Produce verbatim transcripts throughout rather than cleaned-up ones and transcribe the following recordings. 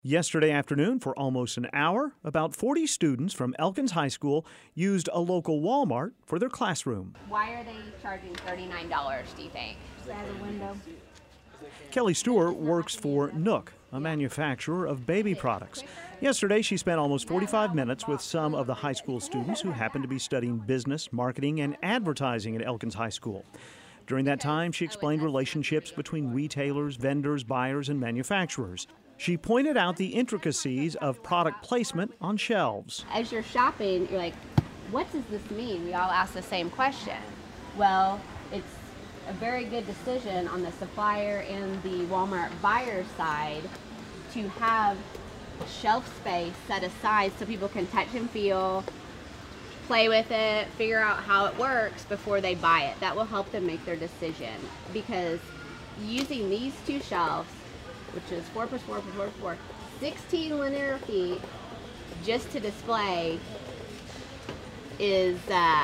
Yesterday afternoon, for almost an hour, about forty students from Elkins High School used a local Walmart for their classroom. Why are they charging thirty-nine dollars, do you think? As a window. Kelly Stewart works for Nook, a manufacturer of baby products. Yesterday, she spent almost forty-five minutes with some of the high school students who happened to be studying business, marketing, and advertising at Elkins High School. During that time, she explained relationships between retailers, vendors, buyers, and manufacturers. She pointed out the intricacies of product placement on shelves. As you're shopping, you're like, what does this mean? We all ask the same question. Well, it's a very good decision on the supplier and the Walmart buyer side to have shelf space set aside so people can touch and feel, play with it, figure out how it works before they buy it. That will help them make their decision, because using these two shelves, which is four plus four plus four plus four, sixteen linear feet just to display is uh,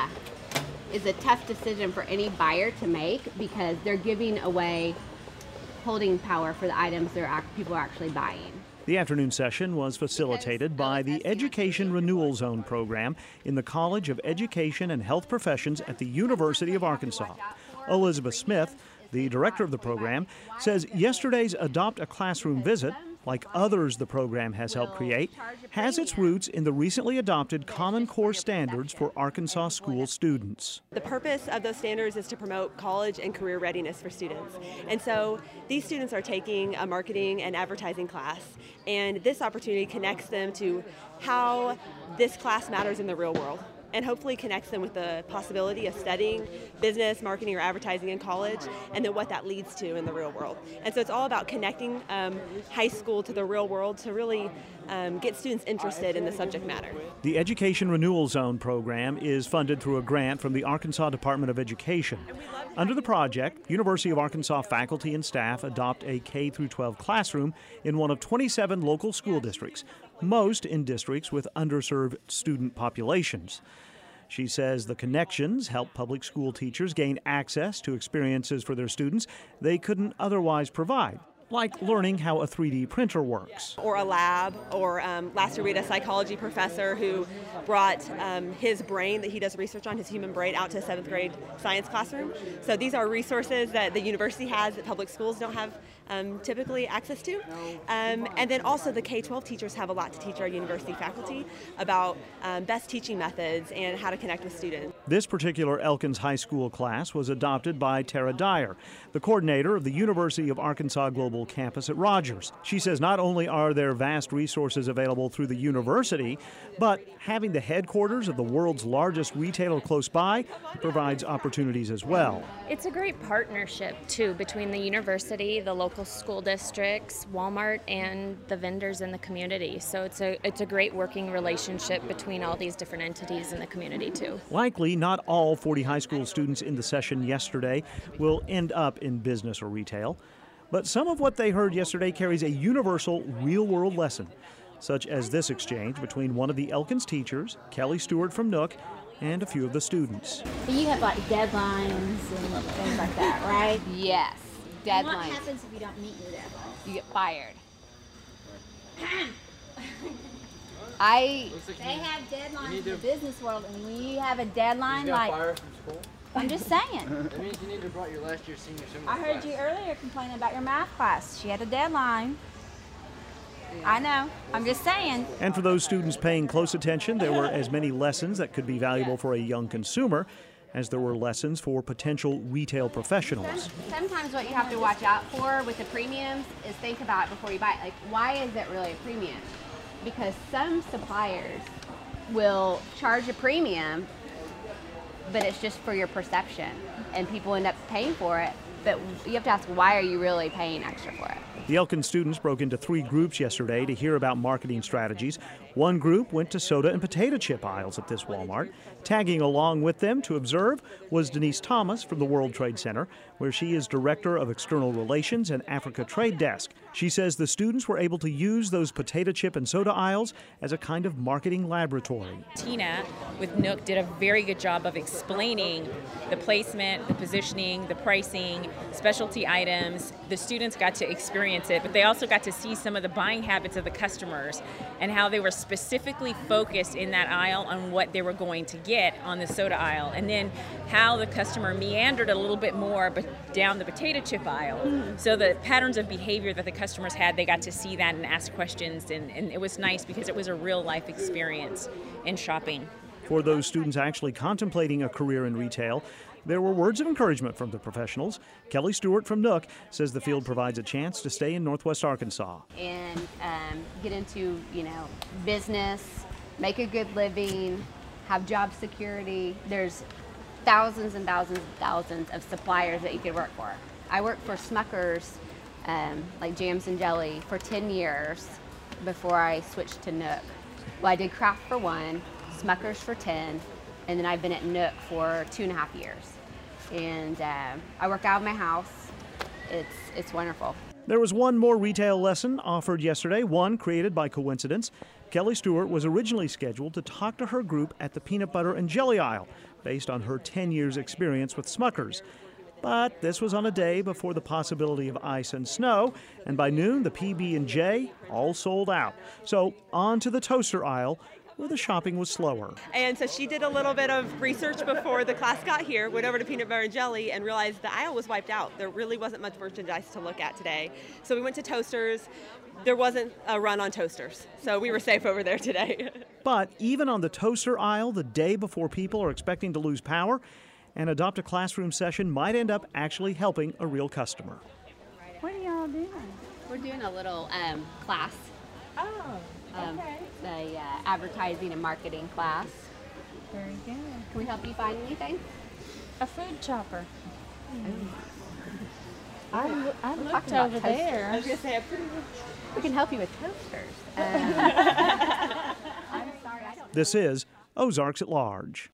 is a tough decision for any buyer to make, because they're giving away holding power for the items they're act people are actually buying. The afternoon session was facilitated by the Education Renewal Zone program in the College of Education and Health Professions at the University of Arkansas. Elizabeth Smith, the director of the program, says yesterday's Adopt a Classroom visit, like others the program has helped create, has its roots in the recently adopted Common Core standards for Arkansas school students. The purpose of those standards is to promote college and career readiness for students. And so these students are taking a marketing and advertising class, and this opportunity connects them to how this class matters in the real world, and hopefully connects them with the possibility of studying business, marketing, or advertising in college, and then what that leads to in the real world. And so it's all about connecting um, high school to the real world to really um, get students interested in the subject matter. The Education Renewal Zone program is funded through a grant from the Arkansas Department of Education. Under the project, University of Arkansas faculty and staff adopt a K through twelve classroom in one of twenty-seven local school districts, most in districts with underserved student populations. She says the connections help public school teachers gain access to experiences for their students they couldn't otherwise provide, like learning how a three D printer works. Or a lab, or um, last year we had a psychology professor who brought um, his brain that he does research on, his human brain, out to a seventh grade science classroom. So these are resources that the university has that public schools don't have um, typically access to. Um, and then also the K twelve teachers have a lot to teach our university faculty about um, best teaching methods and how to connect with students. This particular Elkins High School class was adopted by Tara Dyer, the coordinator of the University of Arkansas Global Campus at Rogers. She says not only are there vast resources available through the university, but having the headquarters of the world's largest retailer close by provides opportunities as well. It's a great partnership, too, between the university, the local school districts, Walmart, and the vendors in the community. So it's a, it's a great working relationship between all these different entities in the community, too. Likely, not all forty high school students in the session yesterday will end up in business or retail. But some of what they heard yesterday carries a universal, real-world lesson, such as this exchange between one of the Elkins teachers, Kelly Stewart from Nook, and a few of the students. But you have like deadlines and things like that, right? Yes, And what deadlines. happens if you don't meet your deadlines? You get fired. I They have deadlines in the business world, and when you have a deadline, like, Fired from school? I'm just saying. That means you need to have brought your last year senior seminar I heard class. you earlier complaining about your math class. She had a deadline. I know. I'm just saying. And for those students paying close attention, there were as many lessons that could be valuable for a young consumer as there were lessons for potential retail professionals. Sometimes what you have to watch out for with the premiums is think about it before you buy it. Like, why is it really a premium? Because some suppliers will charge a premium, but it's just for your perception, and people end up paying for it. But you have to ask, why are you really paying extra for it? The Elkins students broke into three groups yesterday to hear about marketing strategies. One group went to soda and potato chip aisles at this Walmart. Tagging along with them to observe was Denise Thomas from the World Trade Center, where she is Director of External Relations and Africa Trade Desk. She says the students were able to use those potato chip and soda aisles as a kind of marketing laboratory. Tina with Nook did a very good job of explaining the placement, the positioning, the pricing, specialty items. The students got to experience it, but they also got to see some of the buying habits of the customers and how they were specifically focused in that aisle on what they were going to get on the soda aisle, and then how the customer meandered a little bit more but down the potato chip aisle. Mm. So the patterns of behavior that the customers had, they got to see that and ask questions, and, and it was nice because it was a real life experience in shopping. For those students actually contemplating a career in retail, there were words of encouragement from the professionals. Kelly Stewart from Nook says the field provides a chance to stay in Northwest Arkansas. And um, get into, you know, business, make a good living, have job security. There's thousands and thousands and thousands of suppliers that you could work for. I worked for Smucker's, um, like jams and jelly, for ten years before I switched to Nook. Well, I did Kraft for one, Smucker's for ten, and then I've been at Nook for two and a half years. And uh, I work out of my house. It's, it's wonderful. There was one more retail lesson offered yesterday, one created by coincidence. Kelly Stewart was originally scheduled to talk to her group at the peanut butter and jelly aisle, based on her ten years experience with Smucker's. But this was on a day before the possibility of ice and snow, and by noon the P B and J all sold out. So on to the toaster aisle, where the shopping was slower. And so she did a little bit of research before the class got here, went over to peanut butter and jelly, and realized the aisle was wiped out. There really wasn't much merchandise to look at today. So we went to Toasters. There wasn't a run on toasters, so we were safe over there today. But even on the toaster aisle, the day before people are expecting to lose power, an Adopt a Classroom session might end up actually helping a real customer. What are y'all doing? We're doing a little um, class. Oh, Um, okay. the uh, advertising and marketing class. Very good. Can we help you find anything? A food chopper. I, I Talking looked about over toasters. there. I was going to say, I'm pretty We can help you with toasters. Um, I'm sorry, I don't This is Ozarks at Large.